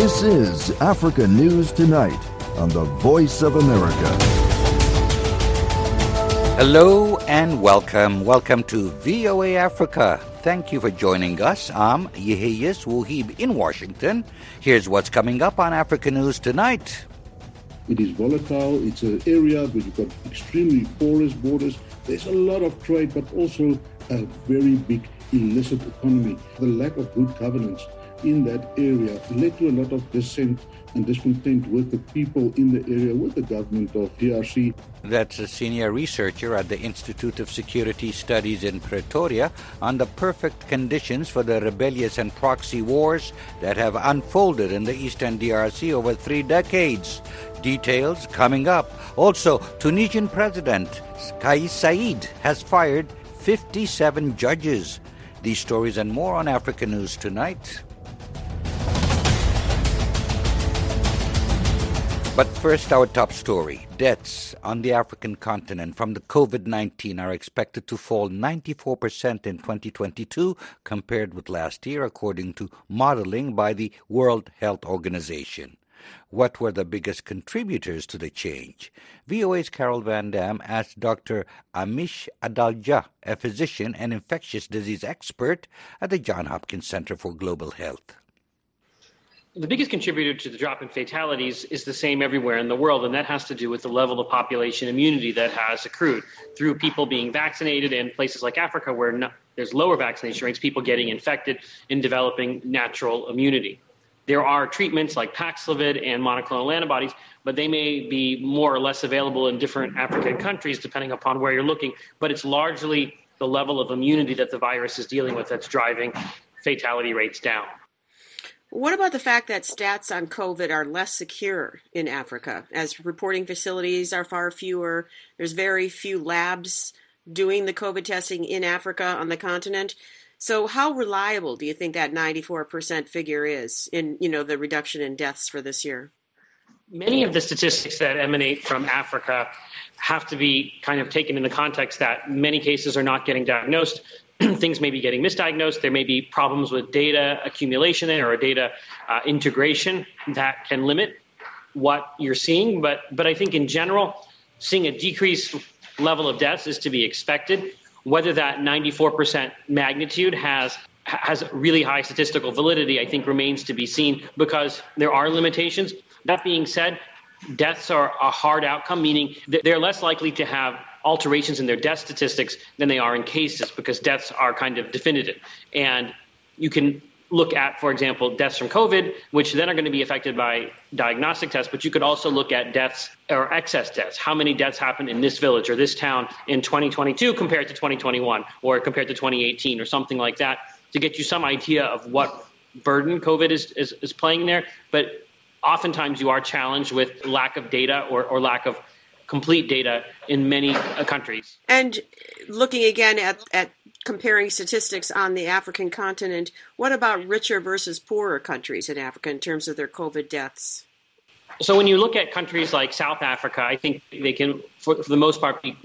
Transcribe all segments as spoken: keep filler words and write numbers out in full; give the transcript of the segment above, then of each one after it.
This is Africa News Tonight on the Voice of America. Hello and welcome. Welcome to V O A Africa. Thank you for joining us. I'm Yeheyes Wuhib in Washington. Here's what's coming up on Africa News Tonight. It is volatile. It's an area where you've got extremely porous borders. There's a lot of trade, but also a very big illicit economy. The lack of good governance in that area led to a lot of dissent and discontent with the people in the area, with the government of D R C. That's a senior researcher at the Institute of Security Studies in Pretoria on the perfect conditions for the rebellious and proxy wars that have unfolded in the eastern D R C over three decades. Details coming up. Also, Tunisian President Kais Saied has fired fifty-seven judges. These stories and more on Africa News Tonight. But first, our top story. Deaths on the African continent from the covid nineteen are expected to fall ninety-four percent in twenty twenty-two compared with last year, according to modeling by the World Health Organization. What were the biggest contributors to the change? V O A's Carol Van Dam asked Doctor Amish Adalja, a physician and infectious disease expert at the Johns Hopkins Center for Global Health. The biggest contributor to the drop in fatalities is the same everywhere in the world, and that has to do with the level of population immunity that has accrued through people being vaccinated in places like Africa where no, there's lower vaccination rates, people getting infected and developing natural immunity. There are treatments like Paxlovid and monoclonal antibodies, but they may be more or less available in different African countries depending upon where you're looking, but it's largely the level of immunity that the virus is dealing with that's driving fatality rates down. What about the fact that stats on COVID are less secure in Africa, as reporting facilities are far fewer? There's very few labs doing the COVID testing in Africa on the continent. So how reliable do you think that ninety-four percent figure is in, you know, the reduction in deaths for this year? Many of the statistics that emanate from Africa have to be kind of taken in the context that many cases are not getting diagnosed. Things may be getting misdiagnosed. There may be problems with data accumulation or a data uh, integration that can limit what you're seeing. But but I think in general, seeing a decreased level of deaths is to be expected. Whether that ninety-four percent magnitude has has really high statistical validity, I think remains to be seen because there are limitations. That being said, deaths are a hard outcome, meaning that they're less likely to have alterations in their death statistics than they are in cases because deaths are kind of definitive. And you can look at, for example, deaths from COVID, which then are going to be affected by diagnostic tests, but you could also look at deaths or excess deaths. How many deaths happened in this village or this town in twenty twenty-two compared to twenty twenty-one or compared to twenty eighteen or something like that to get you some idea of what burden COVID is, is, is playing there. But oftentimes you are challenged with lack of data or, or lack of complete data in many uh, countries. And looking again at, at comparing statistics on the African continent, what about richer versus poorer countries in Africa in terms of their COVID deaths? So when you look at countries like South Africa, I think they can, for, for the most part, be,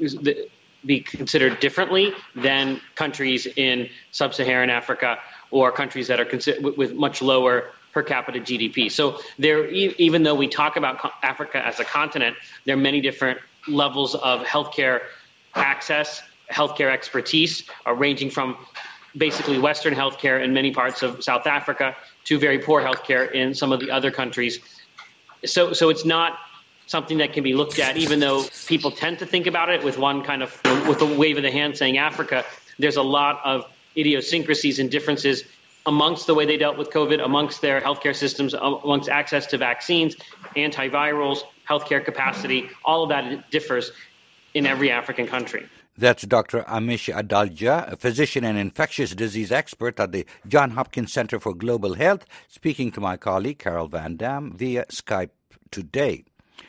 be considered differently than countries in sub-Saharan Africa or countries that are considered with, with much lower per capita G D P. So there, even though we talk about Africa as a continent, there are many different levels of healthcare access, healthcare expertise, uh, ranging from basically Western healthcare in many parts of South Africa to very poor healthcare in some of the other countries. So, so it's not something that can be looked at, even though people tend to think about it with one kind of, with a wave of the hand saying Africa. There's a lot of idiosyncrasies and differences amongst the way they dealt with COVID, amongst their healthcare systems, amongst access to vaccines, antivirals, healthcare capacity. All of that differs in every African country. That's Doctor Amish Adalja, a physician and infectious disease expert at the Johns Hopkins Center for Global Health, speaking to my colleague Carol Van Dam via Skype today.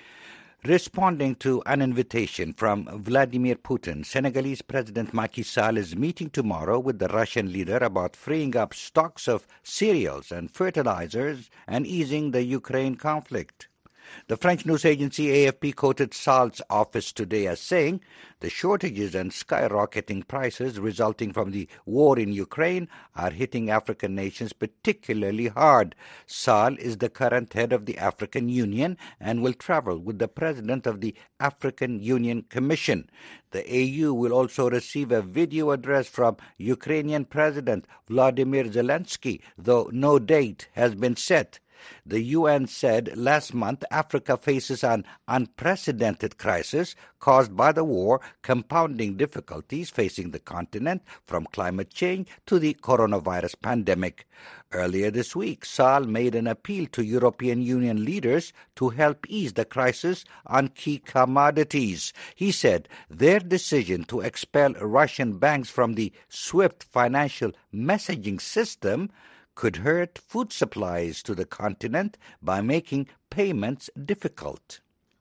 Responding to an invitation from Vladimir Putin, Senegalese President Macky Sall is meeting tomorrow with the Russian leader about freeing up stocks of cereals and fertilizers and easing the Ukraine conflict. The French news agency A F P quoted Sal's office today as saying the shortages and skyrocketing prices resulting from the war in Ukraine are hitting African nations particularly hard. Sal is the current head of the African Union and will travel with the president of the African Union Commission. The A U will also receive a video address from Ukrainian President Vladimir Zelensky, though no date has been set. The U N said last month Africa faces an unprecedented crisis caused by the war, compounding difficulties facing the continent from climate change to the coronavirus pandemic. Earlier this week, Sal made an appeal to European Union leaders to help ease the crisis on key commodities. He said their decision to expel Russian banks from the SWIFT financial messaging system could hurt food supplies to the continent by making payments difficult.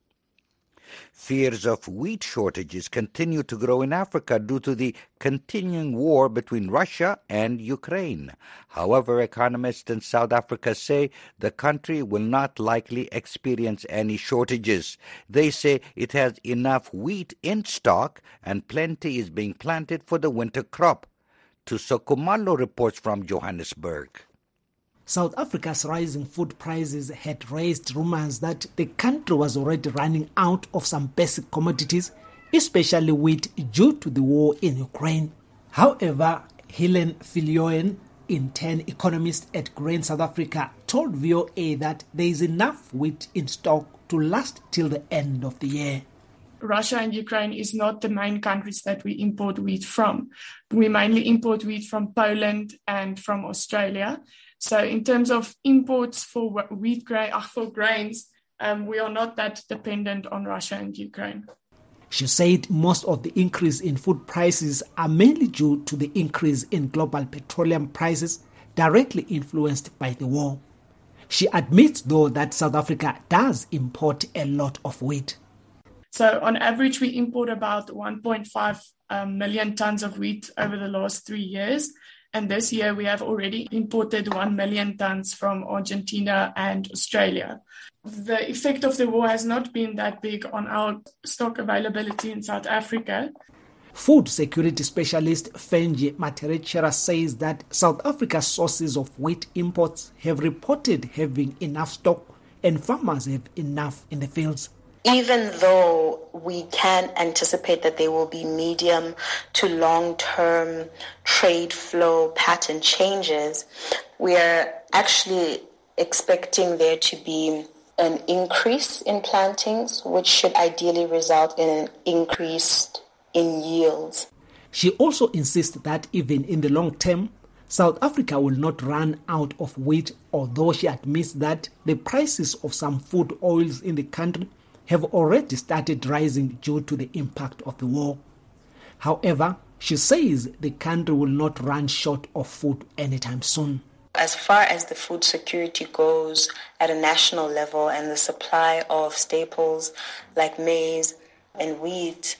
Fears of wheat shortages continue to grow in Africa due to the continuing war between Russia and Ukraine. However, economists in South Africa say the country will not likely experience any shortages. They say it has enough wheat in stock and plenty is being planted for the winter crop. Tusokumalo reports from Johannesburg. South Africa's rising food prices had raised rumors that the country was already running out of some basic commodities, especially wheat, due to the war in Ukraine. However, Helen Viljoen, intern economist at Grain South Africa, told V O A that there is enough wheat in stock to last till the end of the year. Russia and Ukraine is not the main countries that we import wheat from. We mainly import wheat from Poland and from Australia. So in terms of imports for wheat grain, for grains, um, we are not that dependent on Russia and Ukraine. She said most of the increase in food prices are mainly due to the increase in global petroleum prices directly influenced by the war. She admits, though, that South Africa does import a lot of wheat. So on average, we import about one point five um, million tons of wheat over the last three years. And this year we have already imported one million tons from Argentina and Australia. The effect of the war has not been that big on our stock availability in South Africa. Food security specialist Fenji Materechera says that South Africa's sources of wheat imports have reported having enough stock and farmers have enough in the fields. Even though we can anticipate that there will be medium to long-term trade flow pattern changes, we are actually expecting there to be an increase in plantings, which should ideally result in an increase in yields. She also insists that even in the long term, South Africa will not run out of wheat, although she admits that the prices of some food oils in the country have already started rising due to the impact of the war. However, she says the country will not run short of food anytime soon. As far as the food security goes at a national level and the supply of staples like maize and wheat,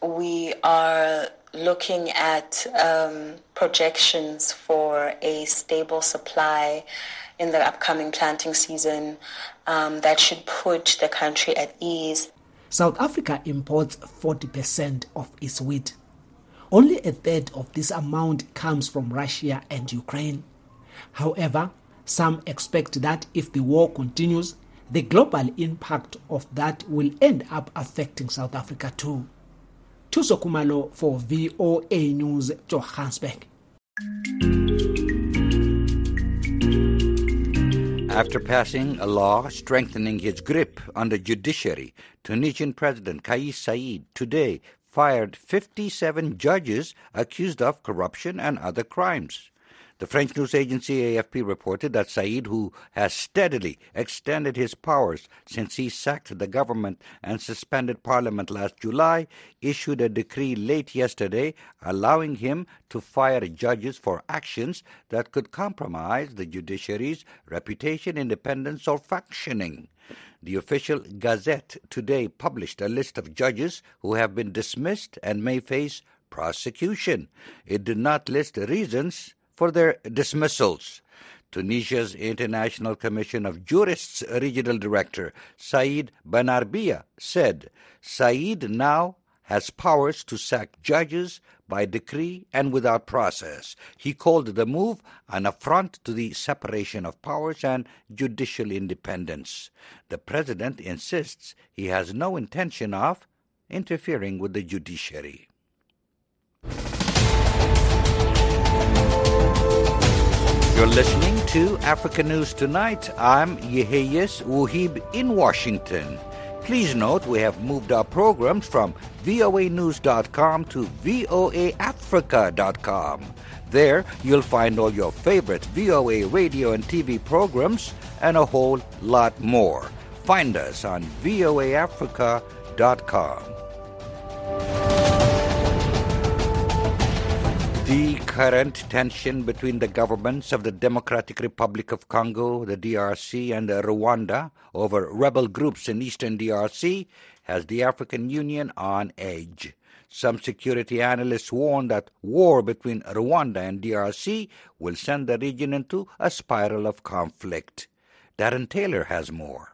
we are looking at um, projections for a stable supply in the upcoming planting season um, that should put the country at ease. South Africa imports forty percent of its wheat. Only a third of this amount comes from Russia and Ukraine. However, some expect that if the war continues, the global impact of that will end up affecting South Africa too. Tuso Kumalo for V O A News, Johannesburg. After passing a law strengthening his grip on the judiciary, Tunisian President Kais Saied today fired fifty-seven judges accused of corruption and other crimes. The French news agency A F P reported that Saied, who has steadily extended his powers since he sacked the government and suspended parliament last July, issued a decree late yesterday allowing him to fire judges for actions that could compromise the judiciary's reputation, independence, or functioning. The official Gazette today published a list of judges who have been dismissed and may face prosecution. It did not list reasons for their dismissals. Tunisia's International Commission of Jurists Regional Director Said Benarbia said Said now has powers to sack judges by decree and without process. He called the move an affront to the separation of powers and judicial independence. The president insists he has no intention of interfering with the judiciary. You're listening to Africa News Tonight. I'm Yeheyes Wuhib in Washington. Please note we have moved our programs from V O A news dot com to V O A Africa dot com. There you'll find all your favorite V O A radio and T V programs and a whole lot more. Find us on V O A Africa dot com. The current tension between the governments of the Democratic Republic of Congo, the D R C, and Rwanda over rebel groups in eastern D R C has the African Union on edge. Some security analysts warn that war between Rwanda and D R C will send the region into a spiral of conflict. Darren Taylor has more.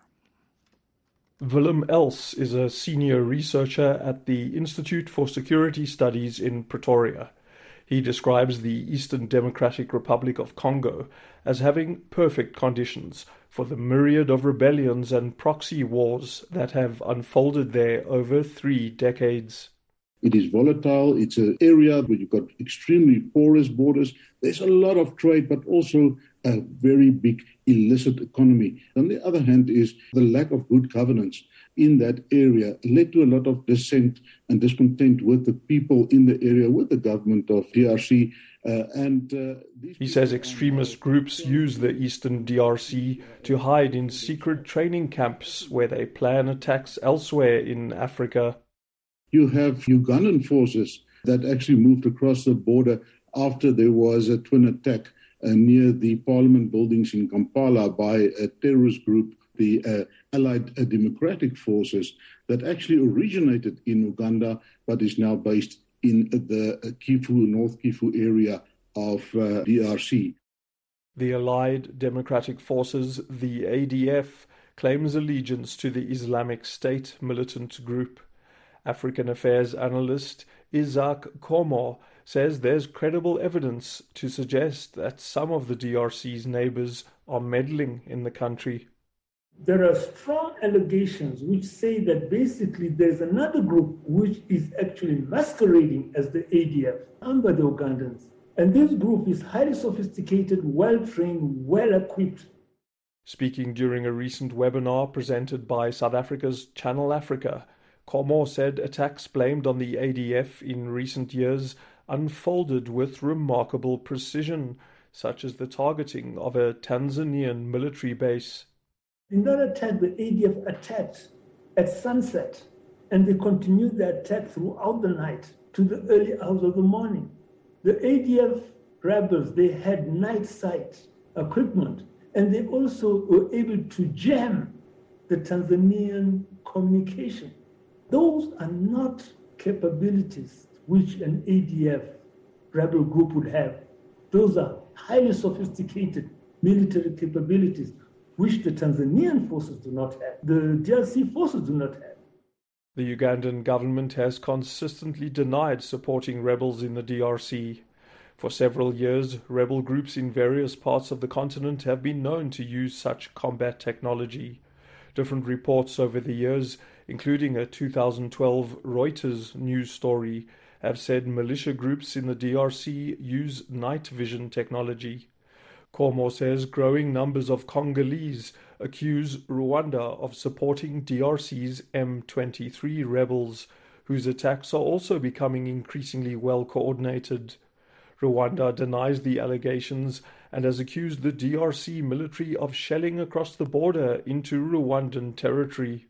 Willem Els is a senior researcher at the Institute for Security Studies in Pretoria. He describes the Eastern Democratic Republic of Congo as having perfect conditions for the myriad of rebellions and proxy wars that have unfolded there over three decades. It is volatile. It's an area where you've got extremely porous borders. There's a lot of trade, but also a very big illicit economy. On the other hand is the lack of good governance in that area led to a lot of dissent and discontent with the people in the area, with the government of D R C. Uh, and uh, He says extremist groups use the eastern D R C to hide in secret training camps where they plan attacks elsewhere in Africa. You have Ugandan forces that actually moved across the border after there was a twin attack uh, near the parliament buildings in Kampala by a terrorist group, the uh, Allied uh, Democratic Forces, that actually originated in Uganda but is now based in the uh, Kivu, North Kivu area of uh, D R C. The Allied Democratic Forces, the A D F, claims allegiance to the Islamic State militant group. African affairs analyst Isaac Komo says there's credible evidence to suggest that some of the D R C's neighbors are meddling in the country. There are strong allegations which say that basically there's another group which is actually masquerading as the A D F and by the Ugandans. And this group is highly sophisticated, well-trained, well-equipped. Speaking during a recent webinar presented by South Africa's Channel Africa, Komo said attacks blamed on the A D F in recent years unfolded with remarkable precision, such as the targeting of a Tanzanian military base. In that attack, the A D F attacked at sunset, and they continued the attack throughout the night to the early hours of the morning. The A D F rebels, they had night sight equipment, and they also were able to jam the Tanzanian communication. Those are not capabilities which an A D F rebel group would have. Those are highly sophisticated military capabilities which the Tanzanian forces do not have, the D R C forces do not have. The Ugandan government has consistently denied supporting rebels in the D R C. For several years, rebel groups in various parts of the continent have been known to use such combat technology. Different reports over the years, including a two thousand twelve Reuters news story, have said militia groups in the D R C use night vision technology. Komo says growing numbers of Congolese accuse Rwanda of supporting D R C's M twenty-three rebels, whose attacks are also becoming increasingly well coordinated. Rwanda denies the allegations and has accused the D R C military of shelling across the border into Rwandan territory.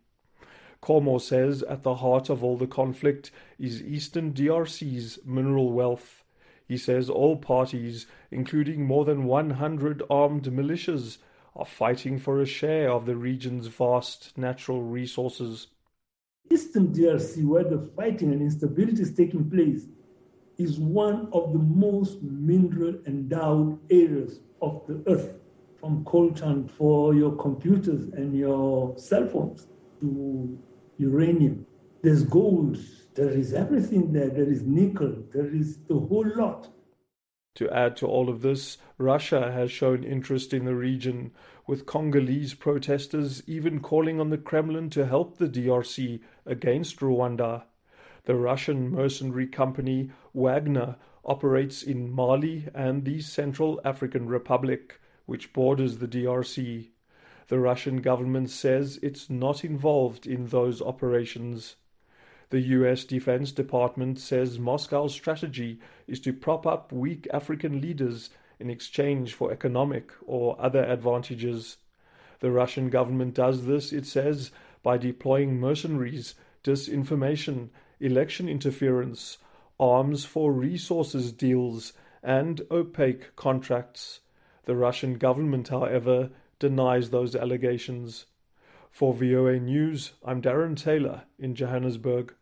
Komo says at the heart of all the conflict is eastern D R C's mineral wealth. He says all parties, including more than one hundred armed militias, are fighting for a share of the region's vast natural resources. Eastern D R C, where the fighting and instability is taking place, is one of the most mineral endowed areas of the earth. from coltan for your computers and your cell phones to uranium. There's gold, there is everything there, there is nickel, there is the whole lot. To add to all of this, Russia has shown interest in the region, with Congolese protesters even calling on the Kremlin to help the D R C against Rwanda. The Russian mercenary company Wagner operates in Mali and the Central African Republic, which borders the D R C. The Russian government says it's not involved in those operations. The U S Defense Department says Moscow's strategy is to prop up weak African leaders in exchange for economic or other advantages. The Russian government does this, it says, by deploying mercenaries, disinformation, election interference, arms for resources deals, and opaque contracts. The Russian government, however, denies those allegations. For V O A News, I'm Darren Taylor in Johannesburg.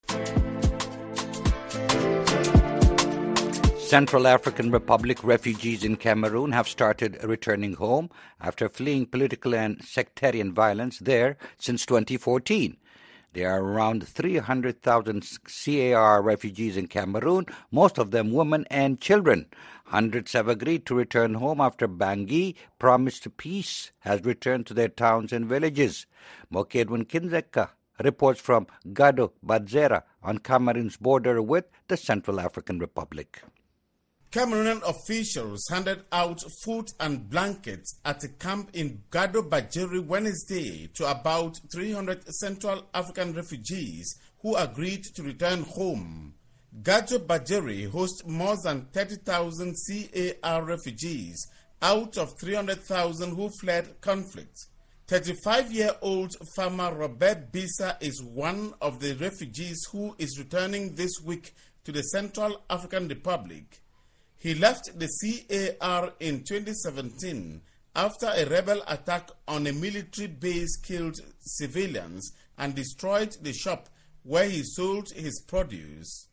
Central African Republic refugees in Cameroon have started returning home after fleeing political and sectarian violence there since twenty fourteen. There are around three hundred thousand C A R refugees in Cameroon, most of them women and children. Hundreds have agreed to return home after Bangui, promised peace, has returned to their towns and villages. Mokedwin Kinzeka reports from Gado Badzera on Cameroon's border with the Central African Republic. Cameroonian officials handed out food and blankets at a camp in Gado Bajeri Wednesday to about three hundred Central African refugees who agreed to return home. Gado Bajeri hosts more than thirty thousand C A R refugees out of three hundred thousand who fled conflict. thirty-five-year-old farmer Robert Bisa is one of the refugees who is returning this week to the Central African Republic. He left the C A R in twenty seventeen after a rebel attack on a military base killed civilians and destroyed the shop where he sold his produce.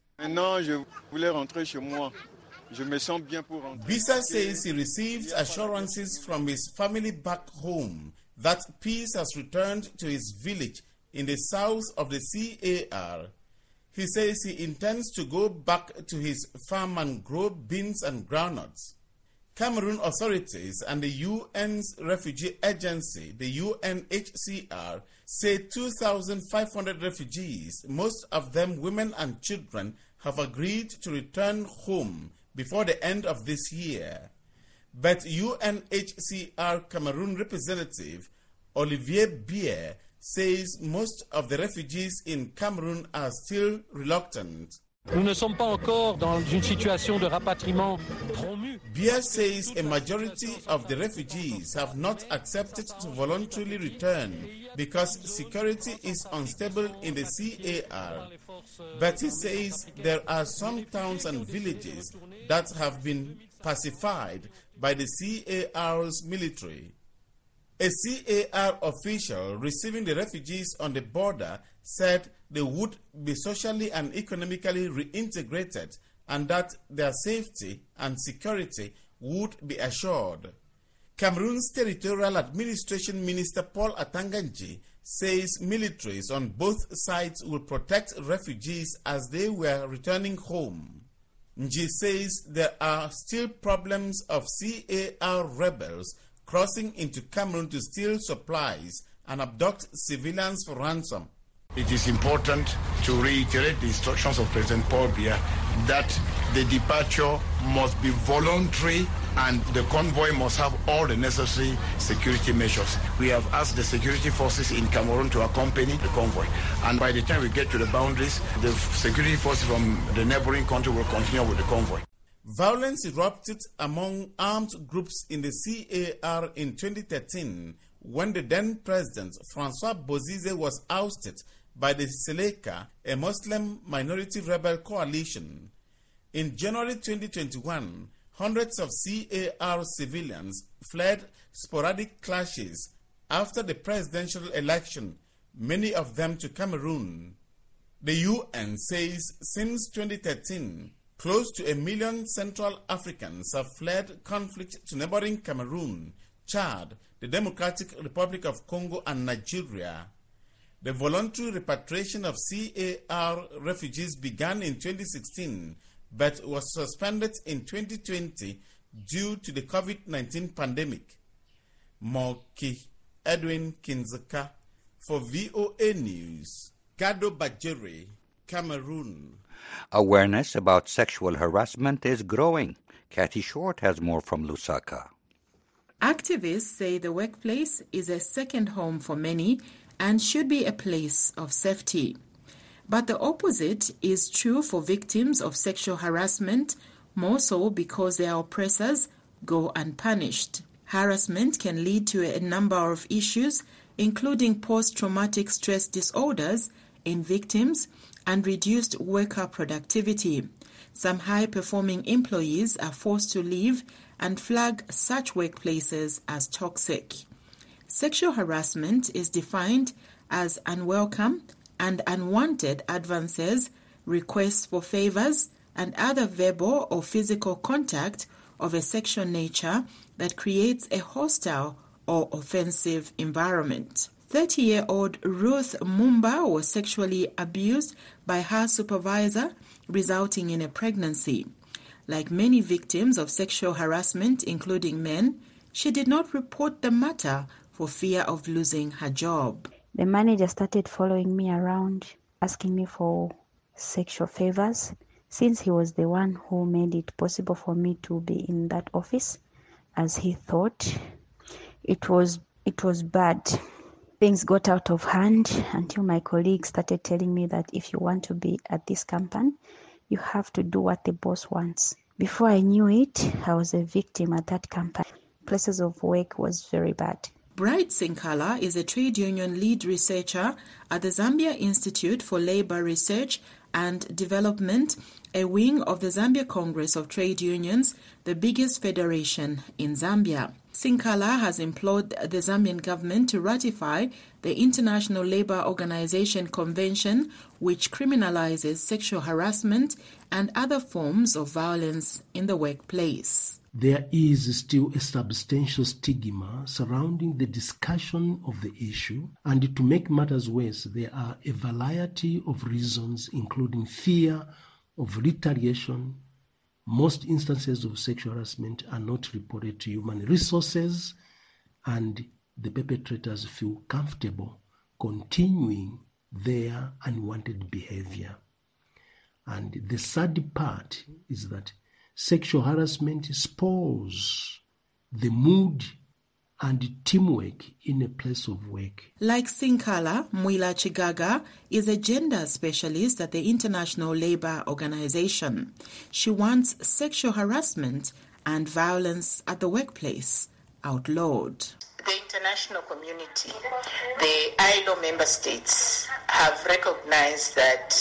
Bisa says he received assurances from his family back home that peace has returned to his village in the south of the C A R. He says he intends to go back to his farm and grow beans and groundnuts. Cameroon authorities and the U N's refugee agency, the U N H C R, say two thousand five hundred refugees, most of them women and children, have agreed to return home before the end of this year. But U N H C R Cameroon representative Olivier Bier says most of the refugees in Cameroon are still reluctant. Nous ne sommes pas encore dans une situation de rapatriement promu. Bier says a majority of the refugees have not accepted to voluntarily return because security is unstable in the C A R. But he says there are some towns and villages that have been pacified by the C A R's military. A C A R official receiving the refugees on the border said they would be socially and economically reintegrated and that their safety and security would be assured. Cameroon's Territorial Administration Minister Paul Atanganji says militaries on both sides will protect refugees as they were returning home. Nji says there are still problems of C A R rebels crossing into Cameroon to steal supplies and abduct civilians for ransom. It is important to reiterate the instructions of President Paul Biya that the departure must be voluntary and the convoy must have all the necessary security measures. We have asked the security forces in Cameroon to accompany the convoy. And by the time we get to the boundaries, the security forces from the neighboring country will continue with the convoy. Violence erupted among armed groups in the C A R in twenty thirteen when the then president, Francois Bozize, was ousted by the Seleka, a Muslim minority rebel coalition. In January twenty twenty-one, hundreds of C A R civilians fled sporadic clashes after the presidential election, many of them to Cameroon. The U N says since twenty thirteen, close to a million Central Africans have fled conflict to neighboring Cameroon, Chad, the Democratic Republic of Congo, and Nigeria. The voluntary repatriation of C A R refugees began in twenty sixteen, but was suspended in twenty twenty due to the COVID nineteen pandemic. Moki Edwin Kinzeka for V O A News, Gado Bajere, Cameroon. Awareness about sexual harassment is growing. Kathy Short has more from Lusaka. Activists say the workplace is a second home for many and should be a place of safety. But the opposite is true for victims of sexual harassment, more so because their oppressors go unpunished. Harassment can lead to a number of issues, including post-traumatic stress disorders in victims and reduced worker productivity. Some high-performing employees are forced to leave and flag such workplaces as toxic. Sexual harassment is defined as unwelcome and unwanted advances, requests for favors, and other verbal or physical contact of a sexual nature that creates a hostile or offensive environment. thirty-year-old Ruth Mumba was sexually abused by her supervisor, resulting in a pregnancy. Like many victims of sexual harassment, including men, she did not report the matter for fear of losing her job. The manager started following me around, asking me for sexual favors, since he was the one who made it possible for me to be in that office, as he thought. It was it was bad. Things got out of hand until my colleagues started telling me that if you want to be at this company, you have to do what the boss wants. Before I knew it, I was a victim at that company. Places of work was very bad. Bright Sinkala is a trade union lead researcher at the Zambia Institute for Labor Research and Development, a wing of the Zambia Congress of Trade Unions, the biggest federation in Zambia. Sinkala has implored the Zambian government to ratify the International Labour Organization Convention, which criminalizes sexual harassment and other forms of violence in the workplace. There is still a substantial stigma surrounding the discussion of the issue, and to make matters worse, there are a variety of reasons, including fear of retaliation. Most instances of sexual harassment are not reported to human resources, and the perpetrators feel comfortable continuing their unwanted behavior. And the sad part is that sexual harassment spoils the mood and teamwork in a place of work. Like Sinkala, Mwila Chigaga is a gender specialist at the International Labour Organization. She wants sexual harassment and violence at the workplace outlawed. The international community, the I L O member states, have recognized that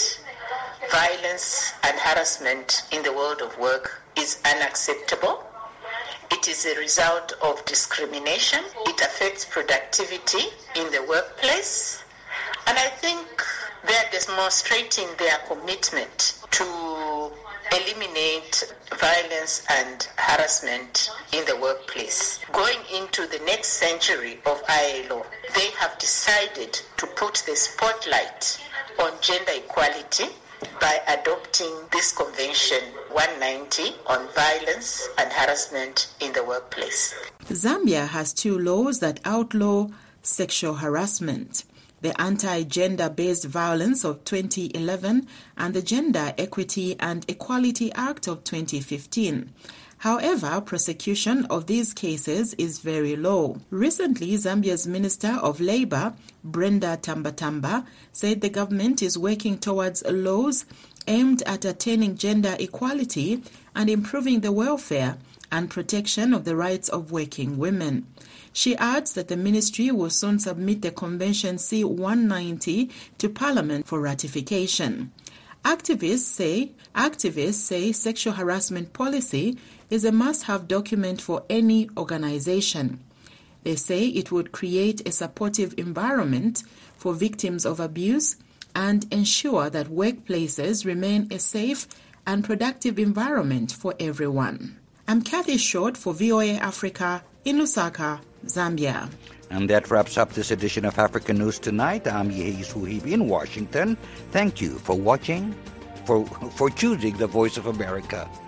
violence and harassment in the world of work is unacceptable. It is a result of discrimination. It affects productivity in the workplace. And I think they're demonstrating their commitment to eliminate violence and harassment in the workplace. Going into the next century of I L O, they have decided to put the spotlight on gender equality by adopting this Convention one ninety on violence and harassment in the workplace. Zambia has two laws that outlaw sexual harassment: the Anti-Gender-Based Violence of twenty eleven and the Gender Equity and Equality Act of twenty fifteen. However, prosecution of these cases is very low. Recently, Zambia's Minister of Labour, Brenda Tambatamba, said the government is working towards laws aimed at attaining gender equality and improving the welfare and protection of the rights of working women. She adds that the ministry will soon submit the Convention C one ninety to Parliament for ratification. Activists say, activists say sexual harassment policy is a must-have document for any organization. They say it would create a supportive environment for victims of abuse and ensure that workplaces remain a safe and productive environment for everyone. I'm Kathy Short for V O A Africa in Lusaka, Zambia. And that wraps up this edition of African News Tonight. I'm Yehi Suhib in Washington. Thank you for watching, for, for choosing the Voice of America.